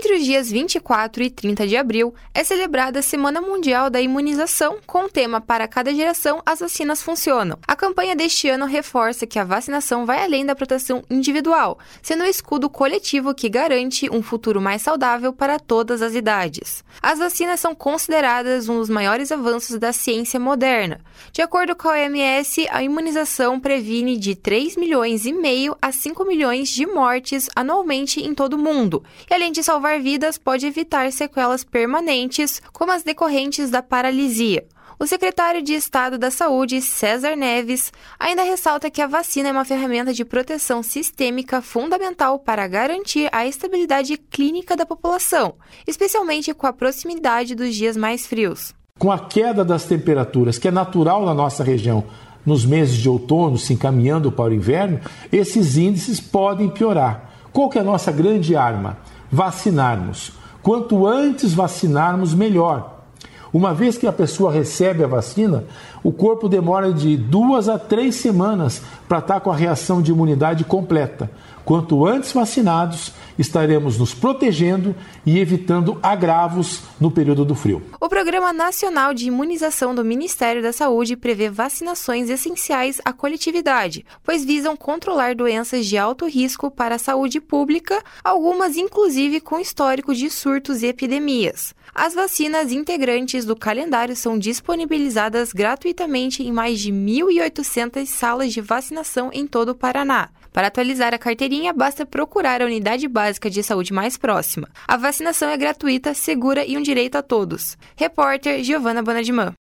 Entre os dias 24 e 30 de abril, é celebrada a Semana Mundial da Imunização, com o tema Para cada geração, as vacinas funcionam. A campanha deste ano reforça que a vacinação vai além da proteção individual, sendo um escudo coletivo que garante um futuro mais saudável para todas as idades. As vacinas são consideradas um dos maiores avanços da ciência moderna. De acordo com a OMS, a imunização previne de 3,5 milhões a 5 milhões de mortes anualmente em todo o mundo, e além de salvar vidas, pode evitar sequelas permanentes, como as decorrentes da paralisia. O secretário de Estado da Saúde, César Neves, ainda ressalta que a vacina é uma ferramenta de proteção sistêmica fundamental para garantir a estabilidade clínica da população, especialmente com a proximidade dos dias mais frios. Com a queda das temperaturas, que é natural na nossa região, nos meses de outono, se encaminhando para o inverno, esses índices podem piorar. Qual que é a nossa grande arma? Vacinarmos. Quanto antes vacinarmos, melhor. Uma vez que a pessoa recebe a vacina, o corpo demora de 2 a 3 semanas para estar com a reação de imunidade completa. Quanto antes vacinados, estaremos nos protegendo e evitando agravos no período do frio. O Programa Nacional de Imunização do Ministério da Saúde prevê vacinações essenciais à coletividade, pois visam controlar doenças de alto risco para a saúde pública, algumas inclusive com histórico de surtos e epidemias. As vacinas integrantes do calendário são disponibilizadas gratuitamente em mais de 1.800 salas de vacinação em todo o Paraná. Para atualizar a carteirinha, basta procurar a unidade básica de saúde mais próxima. A vacinação é gratuita, segura e um direito a todos. Repórter Giovana Bonadimã.